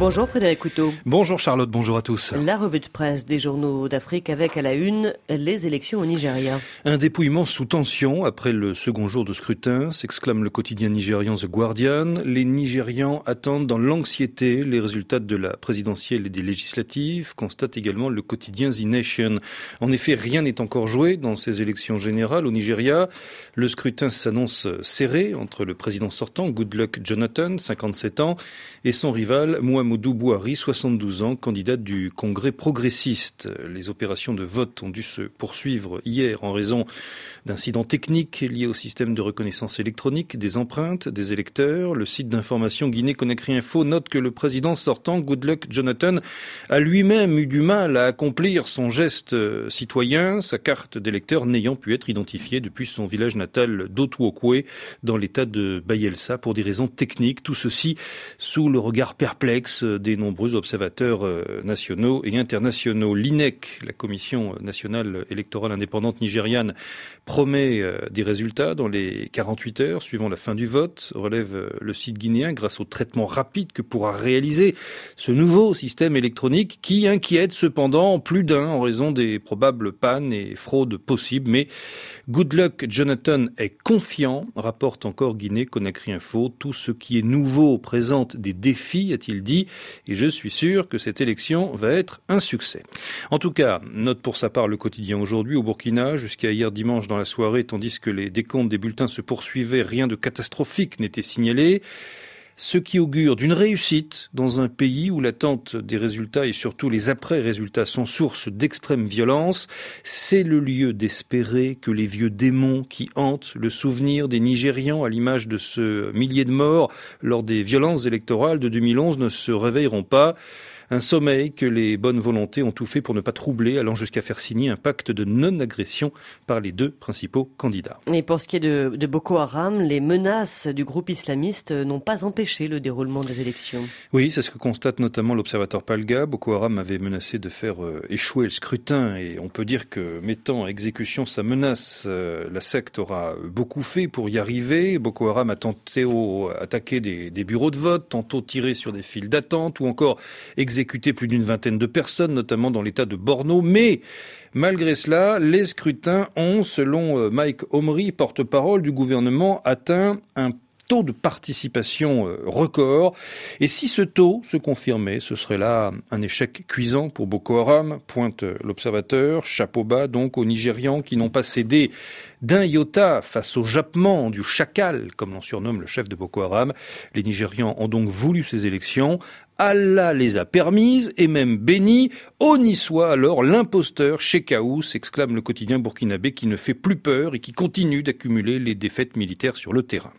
Bonjour Frédéric Couteau. Bonjour Charlotte, bonjour à tous. La revue de presse des journaux d'Afrique avec à la une les élections au Nigeria. Un dépouillement sous tension après le second jour de scrutin, s'exclame le quotidien nigérian The Guardian. Les Nigérians attendent dans l'anxiété les résultats de la présidentielle et des législatives, constate également le quotidien The Nation. En effet, rien n'est encore joué dans ces élections générales au Nigeria. Le scrutin s'annonce serré entre le président sortant, Goodluck Jonathan, 57 ans, et son rival, Muhammadu Buhari, 72 ans, candidat du Congrès progressiste. Les opérations de vote ont dû se poursuivre hier en raison d'incidents techniques liés au système de reconnaissance électronique des empreintes des électeurs. Le site d'information Guinée-Conakry Info note que le président sortant, Goodluck Jonathan, a lui-même eu du mal à accomplir son geste citoyen, sa carte d'électeur n'ayant pu être identifiée depuis son village natal d'Otuokwe dans l'état de Bayelsa pour des raisons techniques. Tout ceci sous le regard perplexe des nombreux observateurs nationaux et internationaux. L'INEC, la Commission nationale électorale indépendante nigériane, promet des résultats dans les 48 heures suivant la fin du vote, relève le site guinéen grâce au traitement rapide que pourra réaliser ce nouveau système électronique qui inquiète cependant plus d'un en raison des probables pannes et fraudes possibles. Mais Goodluck Jonathan est confiant, rapporte encore Guinée-Conakry Info. Tout ce qui est nouveau présente des défis, a-t-il dit, et je suis sûr que cette élection va être un succès. En tout cas, note pour sa part le quotidien Aujourd'hui au Burkina, jusqu'à hier dimanche dans la soirée, tandis que les décomptes des bulletins se poursuivaient, rien de catastrophique n'était signalé. Ce qui augure d'une réussite dans un pays où l'attente des résultats et surtout les après-résultats sont source d'extrême violence. C'est le lieu d'espérer que les vieux démons qui hantent le souvenir des Nigérians à l'image de ce millier de morts lors des violences électorales de 2011 ne se réveilleront pas. Un sommeil que les bonnes volontés ont tout fait pour ne pas troubler, allant jusqu'à faire signer un pacte de non-agression par les deux principaux candidats. Et pour ce qui est de Boko Haram, les menaces du groupe islamiste n'ont pas empêché le déroulement des élections. Oui, c'est ce que constate notamment l'observateur Palga. Boko Haram avait menacé de faire échouer le scrutin et on peut dire que mettant à exécution sa menace, la secte aura beaucoup fait pour y arriver. Boko Haram a tenté attaquer des bureaux de vote, tantôt tiré sur des files d'attente ou encore exécuté plus d'une vingtaine de personnes, notamment dans l'état de Borno. Mais malgré cela, les scrutins ont, selon Mike Omri, porte-parole du gouvernement, atteint un taux de participation record. Et si ce taux se confirmait, ce serait là un échec cuisant pour Boko Haram, pointe l'observateur. Chapeau bas donc aux Nigérians qui n'ont pas cédé d'un iota face au jappement du chacal, comme l'on surnomme le chef de Boko Haram. Les Nigérians ont donc voulu ces élections. Allah les a permises et même bénies. Honni soit alors l'imposteur Shekau, s'exclame le quotidien burkinabé qui ne fait plus peur et qui continue d'accumuler les défaites militaires sur le terrain.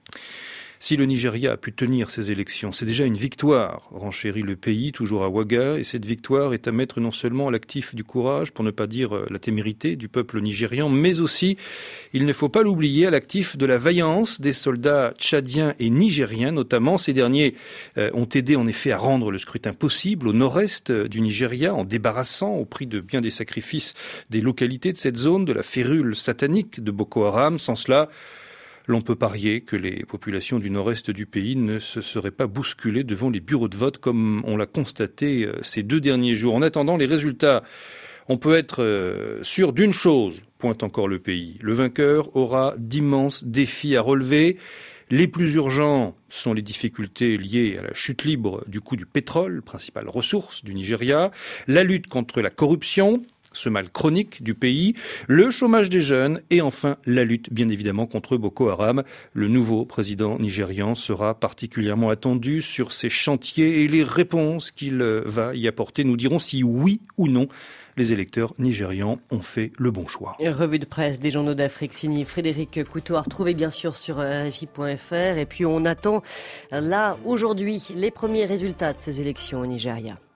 Si le Nigeria a pu tenir ces élections, c'est déjà une victoire, renchérit le pays, toujours à Ouaga, et cette victoire est à mettre non seulement à l'actif du courage, pour ne pas dire la témérité du peuple nigérian, mais aussi, il ne faut pas l'oublier, à l'actif de la vaillance des soldats tchadiens et nigériens, notamment. Ces derniers ont aidé en effet à rendre le scrutin possible au nord-est du Nigeria, en débarrassant, au prix de bien des sacrifices, des localités de cette zone, de la férule satanique de Boko Haram. Sans cela, l'on peut parier que les populations du nord-est du pays ne se seraient pas bousculées devant les bureaux de vote comme on l'a constaté ces 2 derniers jours. En attendant les résultats, on peut être sûr d'une chose, pointe encore le pays. Le vainqueur aura d'immenses défis à relever. Les plus urgents sont les difficultés liées à la chute libre du coût du pétrole, principale ressource du Nigeria, la lutte contre la corruption, ce mal chronique du pays, le chômage des jeunes et enfin la lutte bien évidemment contre Boko Haram. Le nouveau président nigérian sera particulièrement attendu sur ces chantiers et les réponses qu'il va y apporter nous diront si oui ou non les électeurs nigérians ont fait le bon choix. Revue de presse des journaux d'Afrique signée Frédéric Couteau, à retrouver bien sûr sur RFI.fr. Et puis on attend là aujourd'hui les premiers résultats de ces élections au Nigeria.